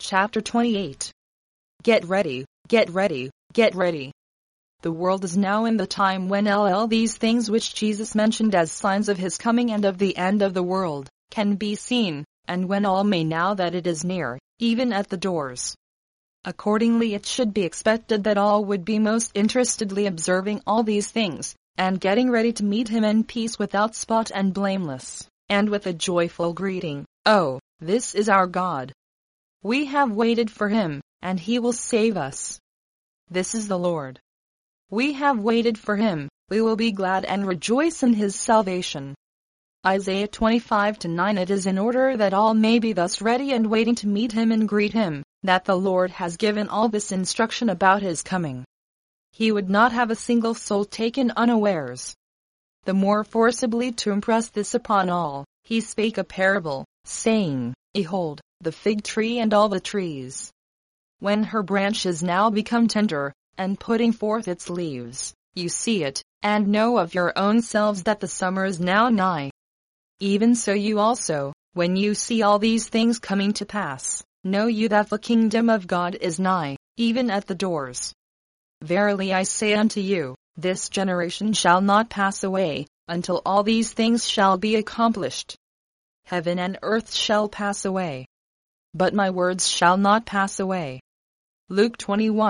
Chapter 28. Get ready, get ready, get ready. The world is now in the time when all these things which Jesus mentioned as signs of his coming and of the end of the world, can be seen, and when all may know that it is near, even at the doors. Accordingly it should be expected that all would be most interestedly observing all these things, and getting ready to meet him in peace without spot and blameless, and with a joyful greeting, "Oh, this is our God. We have waited for him, and he will save us. This is the Lord. We have waited for him, we will be glad and rejoice in his salvation." Isaiah 25:9. It is in order that all may be thus ready and waiting to meet him and greet him, that the Lord has given all this instruction about his coming. He would not have a single soul taken unawares. The more forcibly to impress this upon all, he spake a parable, saying, "Behold, the fig tree and all the trees. When her branch is now become tender, and putting forth its leaves, you see it, and know of your own selves that the summer is now nigh. Even so you also, when you see all these things coming to pass, know you that the kingdom of God is nigh, even at the doors. Verily I say unto you, this generation shall not pass away, until all these things shall be accomplished. Heaven and earth shall pass away, but my words shall not pass away." Luke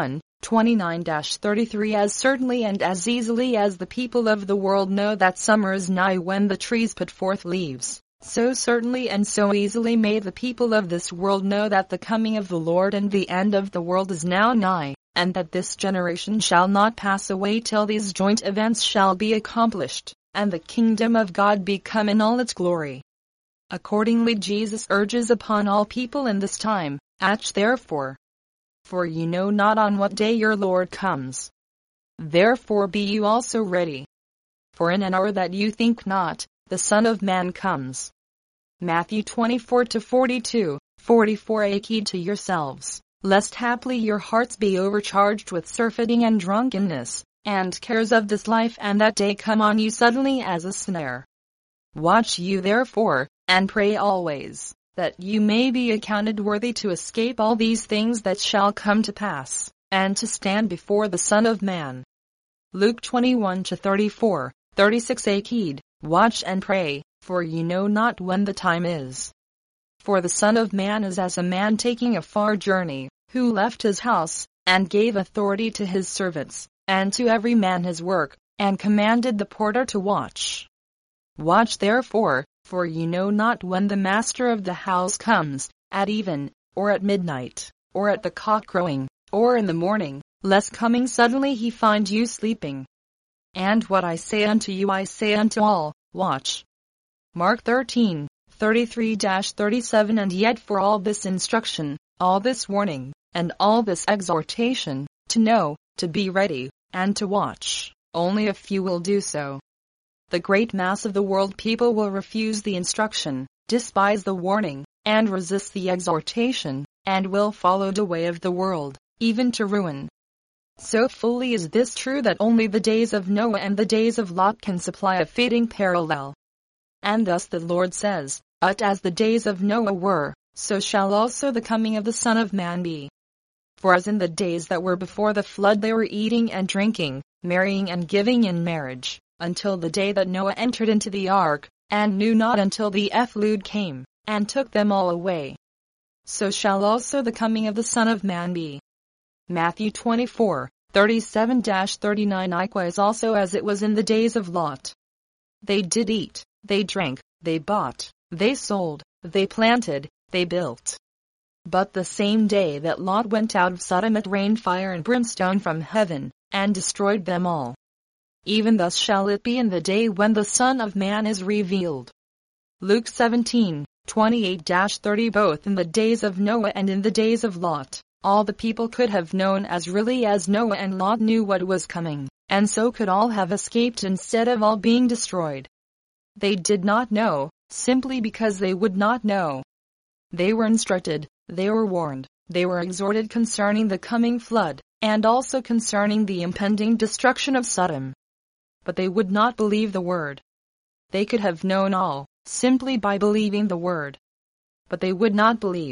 21:29-33. As certainly and as easily as the people of the world know that summer is nigh when the trees put forth leaves, so certainly and so easily may the people of this world know that the coming of the Lord and the end of the world is now nigh, and that this generation shall not pass away till these joint events shall be accomplished, and the kingdom of God be come in all its glory. Accordingly Jesus urges upon all people in this time, "Watch therefore, for you know not on what day your Lord comes. Therefore be you also ready. For in an hour that you think not, the Son of Man comes." Matthew 24:42, 44. Take heed to yourselves, lest haply your hearts be overcharged with surfeiting and drunkenness, and cares of this life, and that day come on you suddenly as a snare. Watch you therefore, and pray always, that you may be accounted worthy to escape all these things that shall come to pass, and to stand before the Son of Man. Luke 21:34, 36. Take heed, watch and pray, for you know not when the time is. For the Son of Man is as a man taking a far journey, who left his house, and gave authority to his servants, and to every man his work, and commanded the porter to watch. Watch therefore, for you know not when the master of the house comes, at even, or at midnight, or at the cock crowing, or in the morning, lest coming suddenly he find you sleeping. And what I say unto you I say unto all, watch. Mark 13:33-37. And yet for all this instruction, all this warning, and all this exhortation, to know, to be ready, and to watch, only a few will do so. The great mass of the world people will refuse the instruction, despise the warning, and resist the exhortation, and will follow the way of the world, even to ruin. So fully is this true that only the days of Noah and the days of Lot can supply a fitting parallel. And thus the Lord says, "But as the days of Noah were, so shall also the coming of the Son of Man be. For as in the days that were before the flood they were eating and drinking, marrying and giving in marriage, until the day that Noah entered into the ark, and knew not until the flood came, and took them all away. So shall also the coming of the Son of Man be." Matthew 24:37-39. Likewise also as it was in the days of Lot. They did eat, they drank, they bought, they sold, they planted, they built. But the same day that Lot went out of Sodom it rained fire and brimstone from heaven, and destroyed them all. Even thus shall it be in the day when the Son of Man is revealed. Luke 17:28-30. Both in the days of Noah and in the days of Lot, all the people could have known as really as Noah and Lot knew what was coming, and so could all have escaped instead of all being destroyed. They did not know, simply because they would not know. They were instructed, they were warned, they were exhorted concerning the coming flood, and also concerning the impending destruction of Sodom. But they would not believe the word. They could have known all, simply by believing the word. But they would not believe,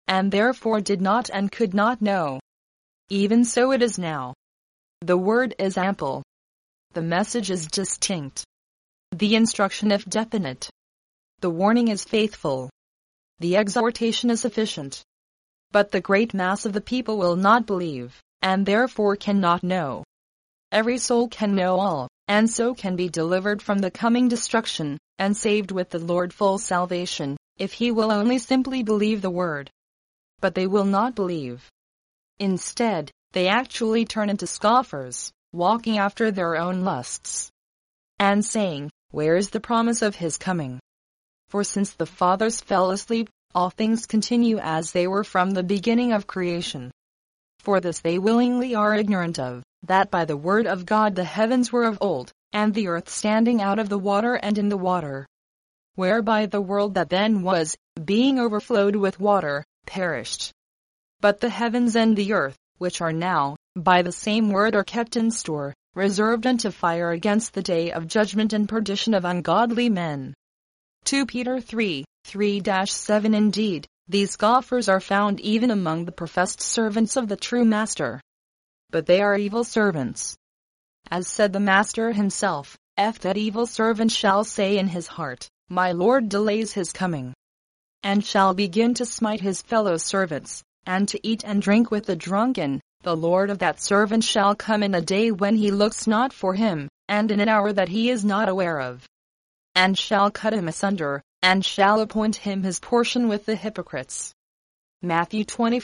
and therefore did not and could not know. Even so it is now. The word is ample. The message is distinct. The instruction is definite. The warning is faithful. The exhortation is sufficient. But the great mass of the people will not believe, and therefore cannot know. Every soul can know all, and so can be delivered from the coming destruction, and saved with the Lord full salvation, if he will only simply believe the word. But they will not believe. Instead, they actually turn into scoffers, walking after their own lusts, and saying, "Where is the promise of his coming? For since the fathers fell asleep, all things continue as they were from the beginning of creation. For this they willingly are ignorant of, that by the word of God the heavens were of old, and the earth standing out of the water and in the water. Whereby the world that then was, being overflowed with water, perished. But the heavens and the earth, which are now, by the same word are kept in store, reserved unto fire against the day of judgment and perdition of ungodly men." 2 Peter 3:3-7. Indeed, these scoffers are found even among the professed servants of the true Master. But they are evil servants. As said the Master himself, "If that evil servant shall say in his heart, My Lord delays his coming, and shall begin to smite his fellow servants, and to eat and drink with the drunken, the Lord of that servant shall come in a day when he looks not for him, and in an hour that he is not aware of, and shall cut him asunder, and shall appoint him his portion with the hypocrites." Matthew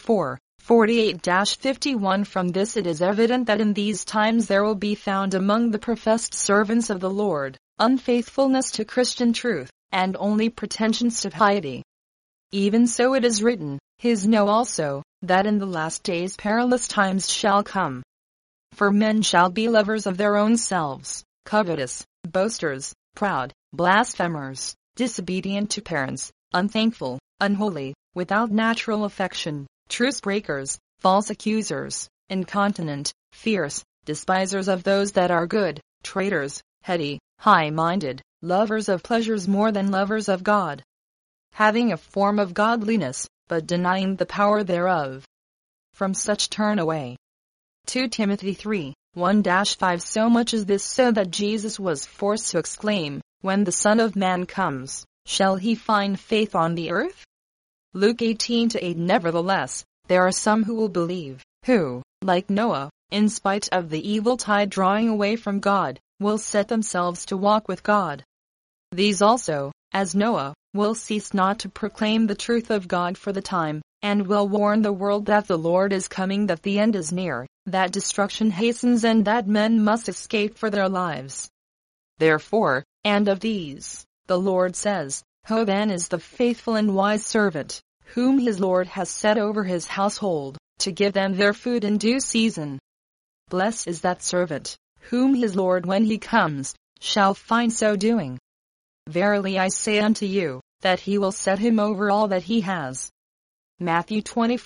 24:48-51. From this it is evident that in these times there will be found among the professed servants of the Lord, unfaithfulness to Christian truth, and only pretensions to piety. Even so it is written, "His know also, that in the last days perilous times shall come. For men shall be lovers of their own selves, covetous, boasters, proud, blasphemers, disobedient to parents, unthankful, unholy, without natural affection, truce breakers, false accusers, incontinent, fierce, despisers of those that are good, traitors, heady, high-minded, lovers of pleasures more than lovers of God, having a form of godliness, but denying the power thereof. From such turn away." 2 Timothy 3:1-5. So much is this so that Jesus was forced to exclaim, "When the Son of Man comes, shall he find faith on the earth?" Luke 18:8. Nevertheless, there are some who will believe, who, like Noah, in spite of the evil tide drawing away from God, will set themselves to walk with God. These also, as Noah, will cease not to proclaim the truth of God for the time, and will warn the world that the Lord is coming, that the end is near, that destruction hastens, and that men must escape for their lives. Therefore, and of these, the Lord says, "Who then is the faithful and wise servant, whom his Lord has set over his household, to give them their food in due season? Blessed is that servant, whom his Lord when he comes, shall find so doing. Verily I say unto you, that he will set him over all that he has." Matthew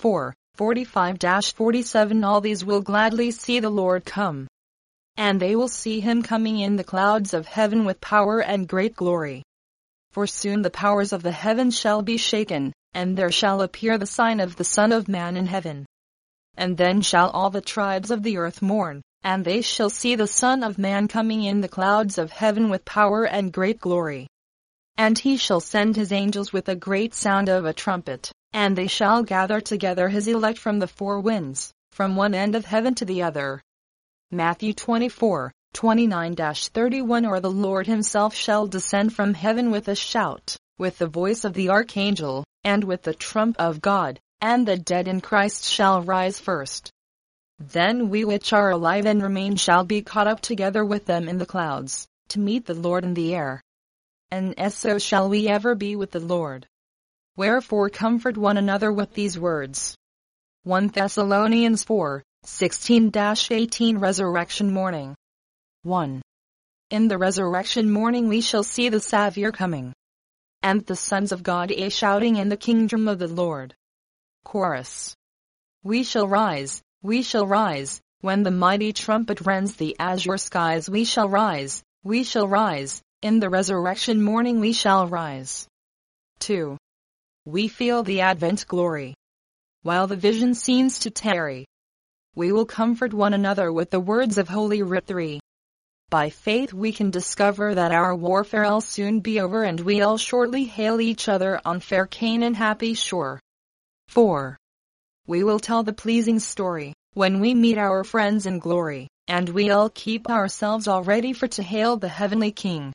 24:45-47. All these will gladly see the Lord come, and they will see him coming in the clouds of heaven with power and great glory. For soon the powers of the heavens shall be shaken, and there shall appear the sign of the Son of Man in heaven. And then shall all the tribes of the earth mourn, and they shall see the Son of Man coming in the clouds of heaven with power and great glory. And he shall send his angels with a great sound of a trumpet, and they shall gather together his elect from the four winds, from one end of heaven to the other. Matthew 24:29-31. Or the Lord himself shall descend from heaven with a shout, with the voice of the archangel, and with the trump of God, and the dead in Christ shall rise first. Then we which are alive and remain shall be caught up together with them in the clouds, to meet the Lord in the air. And so shall we ever be with the Lord. Wherefore comfort one another with these words. 1 Thessalonians 4:16-18. Resurrection Morning. 1. In the resurrection morning we shall see the Savior coming, and the sons of God shouting in the kingdom of the Lord. Chorus. We shall rise, when the mighty trumpet rends the azure skies. We shall rise, in the resurrection morning we shall rise. 2. We feel the Advent glory. while the vision seems to tarry. We will comfort one another with the words of Holy Writ. 3. By faith we can discover that our warfare'll soon be over and we'll shortly hail each other on fair Canaan happy shore. 4. We will tell the pleasing story, when we meet our friends in glory, and we'll keep ourselves all ready for to hail the heavenly King.